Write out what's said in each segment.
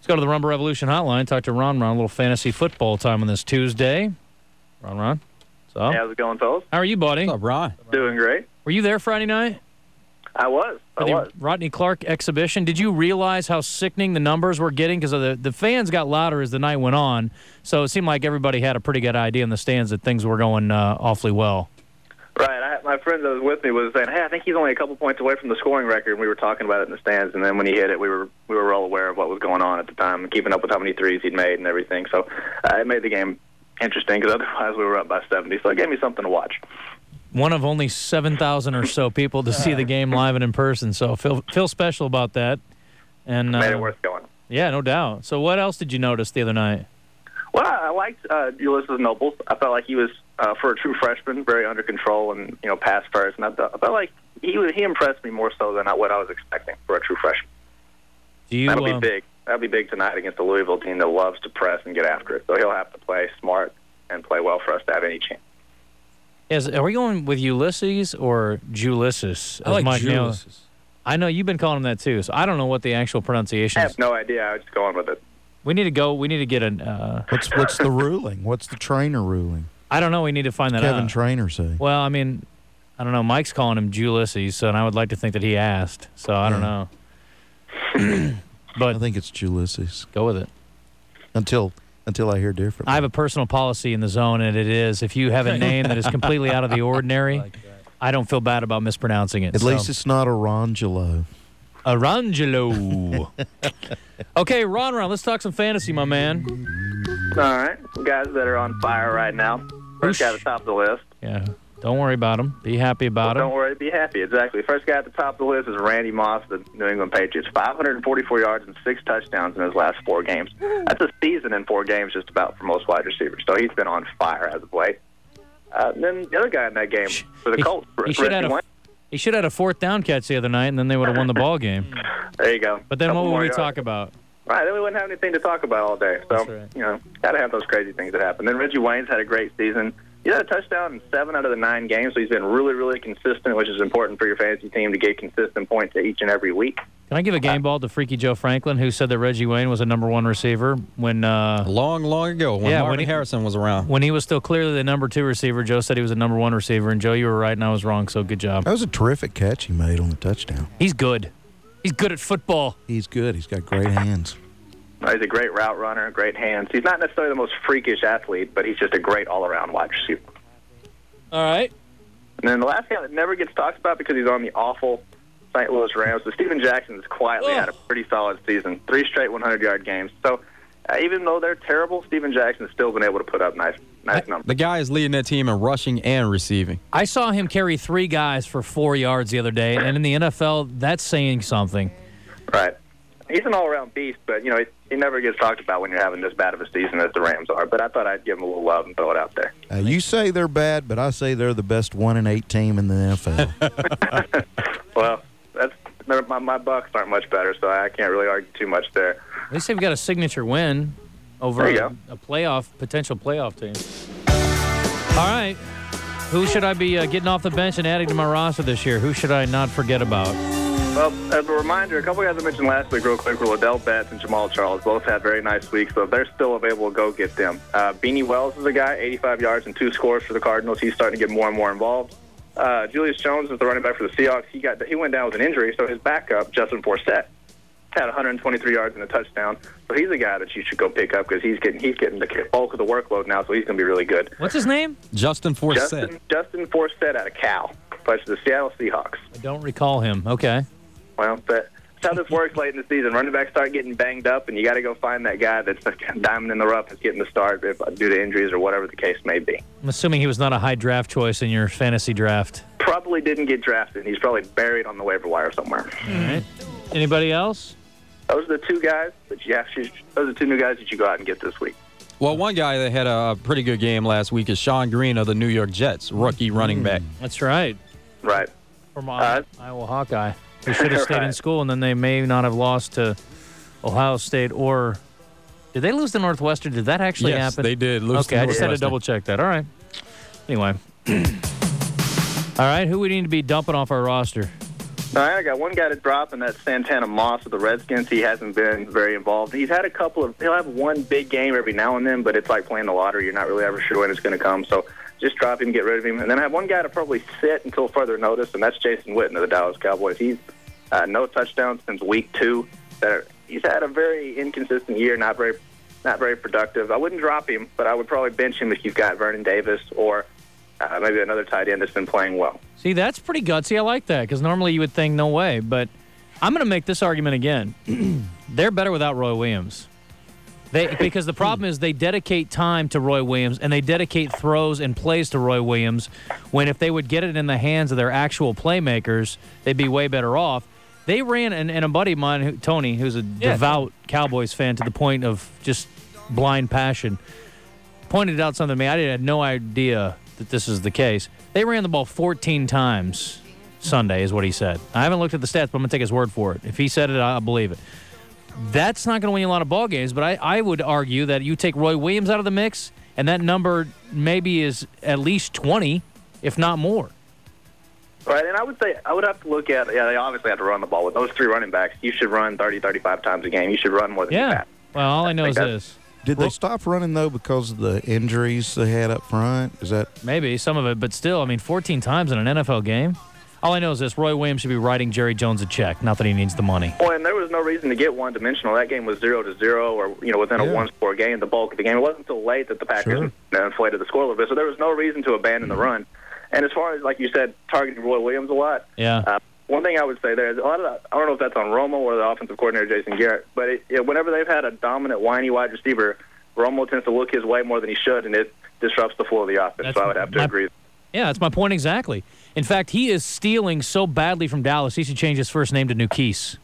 Let's go to the Rumble Revolution hotline. Talk to Ron. A little fantasy football time on this Tuesday. Ron. What's up? Hey, how's it going, fellas? How are you, buddy? What's up, Ron? Doing great. Were you there Friday night? I was. Rodney Clark exhibition. Did you realize how sickening the numbers were getting? Because the fans got louder as the night went on, so it seemed like everybody had a pretty good idea in the stands that things were going awfully well. Right. My friend that was with me was saying, hey, I think he's only a couple points away from the scoring record, and we were talking about it in the stands, and then when he hit it, we were well aware of what was going on at the time, and keeping up with how many threes he'd made and everything. So it made the game interesting, because otherwise we were up by 70, so it gave me something to watch. One of only 7,000 or so people to see the game live and in person, so feel special about that. And made it worth going. Yeah, no doubt. So what else did you notice the other night? Well, I liked Ulysses Nobles. I felt like he was, for a true freshman, very under control and pass first. And I felt like he impressed me more so than what I was expecting for a true freshman. That'll be big. That'll be big tonight against the Louisville team that loves to press and get after it. So he'll have to play smart and play well for us to have any chance. Are we going with Ulysses or Julysses? I like Julysses. I know you've been calling him that too, so I don't know what the actual pronunciation is. I have no idea. I was just going with it. We need to get an... What's the ruling? What's the trainer ruling? I don't know. We need to find that out. Kevin Trainer say. Well, I mean, I don't know. Mike's calling him Julysses, and I would like to think that he asked. So I don't know. But I think it's Julysses. Go with it. Until I hear different. I have a personal policy in the zone, and it is if you have a name that is completely out of the ordinary, I don't feel bad about mispronouncing it. At least it's not Arangelo. Arangelo. Okay, Ron, let's talk some fantasy, my man. All right. Guys that are on fire right now. First guy at the top of the list. Yeah. Don't worry about him. Be happy about him. Don't worry. Be happy. Exactly. First guy at the top of the list is Randy Moss, the New England Patriots. 544 yards and 6 touchdowns in his last 4 games. That's a season in 4 games just about for most wide receivers. So he's been on fire as of late. Then the other guy in that game for the Colts, he should have had a 4th down catch the other night, and then they would have won the ball game. There you go. But then what would we talk about? Right, then we wouldn't have anything to talk about all day. So, That's right. Got to have those crazy things that happen. Then Reggie Wayne's had a great season. He had a touchdown in 7 out of the 9 games, so he's been really, really consistent, which is important for your fantasy team to get consistent points each and every week. Can I give a game ball to Freaky Joe Franklin, who said that Reggie Wayne was a number 1 receiver when long ago when Marvin Harrison was around. When he was still clearly the number 2 receiver, Joe said he was a number 1 receiver, and Joe, you were right and I was wrong, so good job. That was a terrific catch he made on the touchdown. He's good. He's good at football. He's good. He's got great hands. He's a great route runner, great hands. He's not necessarily the most freakish athlete, but he's just a great all-around wide receiver. All right. And then the last guy that never gets talked about because he's on the awful St. Louis Rams, but Steven Jackson has quietly had a pretty solid season. 3 straight 100-yard games. So even though they're terrible, Steven Jackson's still been able to put up nice numbers. The guy is leading that team in rushing and receiving. I saw him carry 3 guys for 4 yards the other day, and in the NFL, that's saying something. Right. He's an all-around beast, but, he never gets talked about when you're having this bad of a season as the Rams are. But I thought I'd give him a little love and throw it out there. You say they're bad, but I say they're the best 1-8 team in the NFL. Well, my Bucks aren't much better, so I can't really argue too much there. At least they've got a signature win over a potential playoff team. All right. Who should I be getting off the bench and adding to my roster this year? Who should I not forget about? Well, as a reminder, a couple guys I mentioned last week real quick were Liddell Betts and Jamal Charles. Both had very nice weeks, so if they're still available, go get them. Beanie Wells is a guy, 85 yards and 2 scores for the Cardinals. He's starting to get more and more involved. Julius Jones is the running back for the Seahawks. He went down with an injury, so his backup, Justin Forsett, had 123 yards and a touchdown. So he's a guy that you should go pick up because he's getting the bulk of the workload now, so he's going to be really good. What's his name? Justin Forsett. Justin Forsett out of Cal. Plays for the Seattle Seahawks. I don't recall him. Okay. Well, that's how this works late in the season. Running backs start getting banged up, and you got to go find that guy that's the diamond in the rough that's getting the start due to injuries or whatever the case may be. I'm assuming he was not a high draft choice in your fantasy draft. Probably didn't get drafted. He's probably buried on the waiver wire somewhere. All right. Anybody else? Those are the 2 guys those are 2 new guys that you go out and get this week. Well, one guy that had a pretty good game last week is Sean Green of the New York Jets, rookie running back. That's right. Right. From Iowa Hawkeye. They should have stayed in school, and then they may not have lost to Ohio State or – did they lose to Northwestern? Did that actually happen? Yes, they did lose to Northwestern. Okay, I just had to double-check that. All right. Anyway. All right, who we need to be dumping off our roster? All right, I got one guy to drop, and that's Santana Moss of the Redskins. He hasn't been very involved. He's had he'll have one big game every now and then, but it's like playing the lottery. You're not really ever sure when it's going to come. So just drop him, get rid of him. And then I have one guy to probably sit until further notice, and that's Jason Witten of the Dallas Cowboys. He's no touchdowns since week 2. He's had a very inconsistent year, not very productive. I wouldn't drop him, but I would probably bench him if you've got Vernon Davis or maybe another tight end that's been playing well. See, that's pretty gutsy. I like that because normally you would think no way. But I'm going to make this argument again. They're better without Roy Williams. Because the problem is they dedicate time to Roy Williams and they dedicate throws and plays to Roy Williams when if they would get it in the hands of their actual playmakers, they'd be way better off. They ran, and a buddy of mine, Tony, who's a devout Cowboys fan to the point of just blind passion, pointed out something to me. I had no idea that this is the case. They ran the ball 14 times Sunday is what he said. I haven't looked at the stats, but I'm going to take his word for it. If he said it, I'll believe it. That's not going to win you a lot of ball games, but I would argue that you take Roy Williams out of the mix, and that number maybe is at least 20, if not more. Right, and I would say I would have to look at, they obviously have to run the ball. With those 3 running backs, you should run 30, 35 times a game. You should run more than that. Well, all I know is this. Did they stop running, though, because of the injuries they had up front? Is that maybe some of it, but still, 14 times in an NFL game? All I know is this. Roy Williams should be writing Jerry Jones a check, not that he needs the money. Well, and there was no reason to get one-dimensional. That game was 0-0 or, within a one-score game, the bulk of the game. It wasn't until late that the Packers inflated the score a little bit, so there was no reason to abandon the run. And as far as, like you said, targeting Roy Williams a lot, one thing I would say there is a lot of that, I don't know if that's on Romo or the offensive coordinator, Jason Garrett, but whenever they've had a dominant, whiny wide receiver, Romo tends to look his way more than he should, and it disrupts the flow of the offense. So I would have to agree. Yeah, that's my point exactly. In fact, he is stealing so badly from Dallas, he should change his first name to Nukes.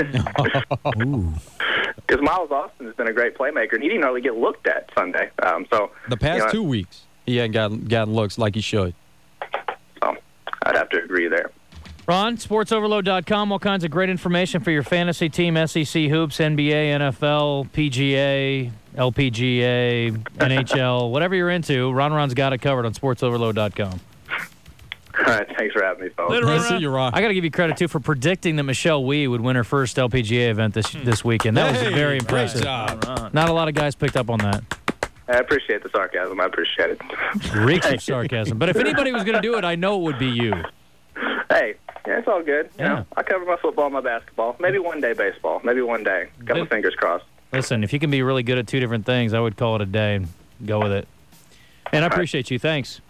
Because Miles Austin has been a great playmaker, and he didn't really get looked at Sunday. The past 2 weeks, he hadn't gotten looks like he should. So I'd have to agree there. Ron, sportsoverload.com, all kinds of great information for your fantasy team, SEC hoops, NBA, NFL, PGA, LPGA, NHL, whatever you're into. Ron's got it covered on sportsoverload.com. All right, thanks for having me, folks. Nice to see you, Ron. I got to give you credit, too, for predicting that Michelle Wie would win her first LPGA event this weekend. That was very impressive. Great job. Not a lot of guys picked up on that. I appreciate the sarcasm. I appreciate it. Reeks of sarcasm. But if anybody was going to do it, I know it would be you. Hey, it's all good. I cover my football and my basketball. Maybe one day baseball. Maybe one day. Couple fingers crossed. Listen, if you can be really good at 2 different things, I would call it a day and go with it. And I appreciate you. Thanks.